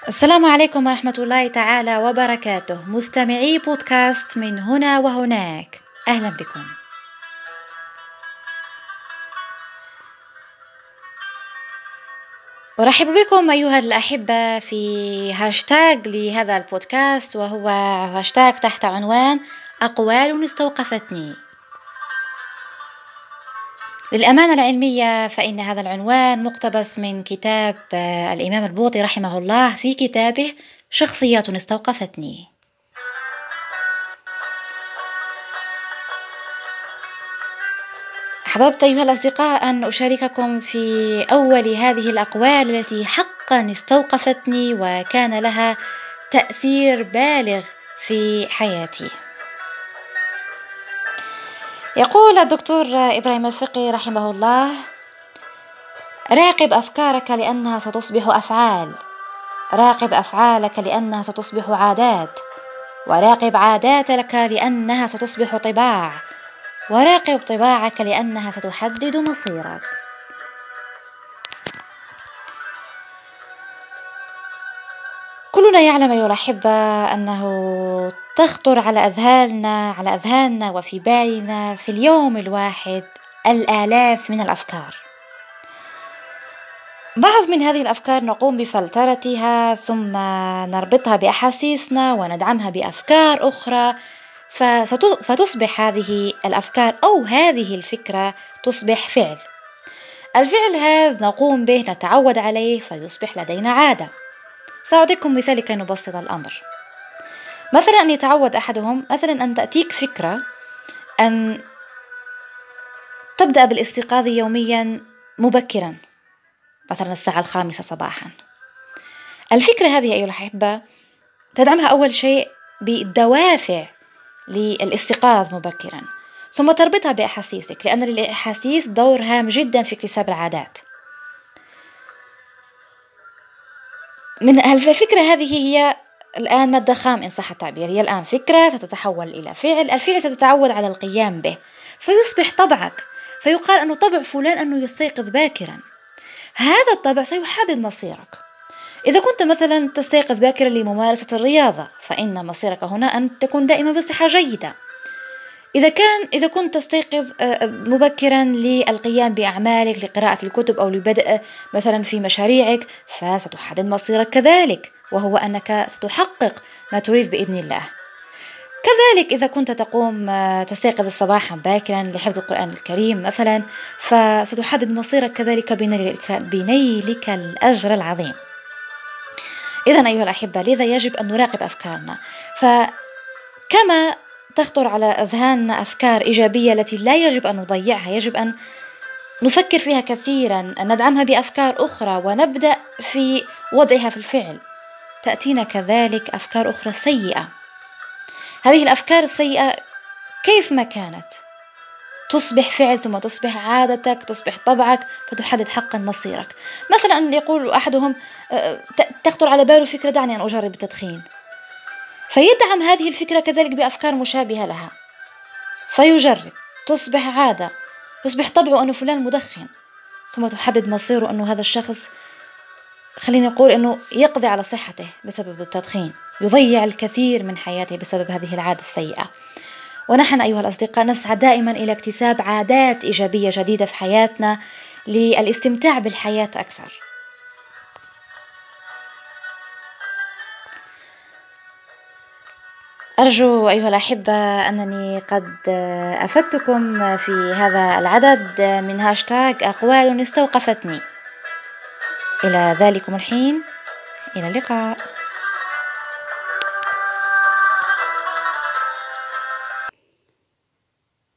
السلام عليكم ورحمة الله تعالى وبركاته، مستمعي بودكاست من هنا وهناك. أهلا بكم. أرحب بكم أيها الأحبة في هاشتاج لهذا البودكاست، وهو هاشتاج تحت عنوان أقوال استوقفتني. للأمانة العلمية فإن هذا العنوان مقتبس من كتاب الإمام البوطي رحمه الله في كتابه شخصيات استوقفتني. أحببت أيها الأصدقاء أن أشارككم في أول هذه الأقوال التي حقا استوقفتني وكان لها تأثير بالغ في حياتي. يقول الدكتور إبراهيم الفقي رحمه الله: راقب أفكارك لأنها ستصبح أفعال، راقب أفعالك لأنها ستصبح عادات، وراقب عاداتك لأنها ستصبح طباع، وراقب طباعك لأنها ستحدد مصيرك. كلنا يعلم أيها الأحبة أنه تخطر على أذهاننا وفي بالنا في اليوم الواحد الآلاف من الأفكار. بعض من هذه الأفكار نقوم بفلترتها ثم نربطها بأحاسيسنا وندعمها بأفكار أخرى، فتصبح هذه الأفكار أو هذه الفكرة تصبح فعل. الفعل هذا نقوم به، نتعود عليه، فيصبح لدينا عادة. سأعطيكم مثال كي نبسط الأمر. مثلا أن يتعود أحدهم أن تأتيك فكرة أن تبدأ بالاستيقاظ يوميا مبكرا، مثلا الساعة 5 صباحا. الفكرة هذه أيها الأحبة تدعمها أول شيء بالدوافع للاستيقاظ مبكرا، ثم تربطها بأحاسيسك، لأن للأحاسيس دور هام جدا في اكتساب العادات. من الفكرة هذه هي الآن مادة خام إن صح التعبير، هي الآن فكرة ستتحول إلى فعل، الفعل ستتعود على القيام به فيصبح طبعك، فيقال أنه طبع فلان أنه يستيقظ باكرا. هذا الطبع سيحدد مصيرك. إذا كنت مثلا تستيقظ باكرا لممارسة الرياضة فإن مصيرك هنا أن تكون دائما بصحة جيدة. إذا كنت تستيقظ مبكرا للقيام بأعمالك، لقراءة الكتب أو لبدء مثلا في مشاريعك، فستحدد مصيرك كذلك، وهو أنك ستحقق ما تريد بإذن الله. كذلك إذا كنت تستيقظ صباحا باكرا لحفظ القرآن الكريم مثلا، فستحدد مصيرك كذلك بنيلك الأجر العظيم. إذن أيها الأحبة، لذا يجب أن نراقب أفكارنا، فكما تخطر على أذهاننا أفكار إيجابية التي لا يجب أن نضيعها، يجب أن نفكر فيها كثيرا، أن ندعمها بأفكار أخرى ونبدأ في وضعها في الفعل. تأتينا كذلك أفكار أخرى سيئة. هذه الأفكار السيئة كيف ما كانت تصبح فعل، ثم تصبح عادتك، تصبح طبعك، فتحدد حقا مصيرك. مثلا أن يقول أحدهم تخطر على باله فكرة: دعني أن أجرب التدخين، فيدعم هذه الفكرة كذلك بأفكار مشابهة لها، فيجرب، تصبح عادة، يصبح طبعه أنه فلان مدخن، ثم تحدد مصيره أنه هذا الشخص، خلينا نقول أنه يقضي على صحته بسبب التدخين، يضيع الكثير من حياته بسبب هذه العادة السيئة. ونحن أيها الأصدقاء نسعى دائما إلى اكتساب عادات إيجابية جديدة في حياتنا للاستمتاع بالحياة أكثر. أرجو أيها الأحبة أنني قد أفدتكم في هذا العدد من هاشتاج أقوال استوقفتني. إلى ذلكم الحين، إلى اللقاء.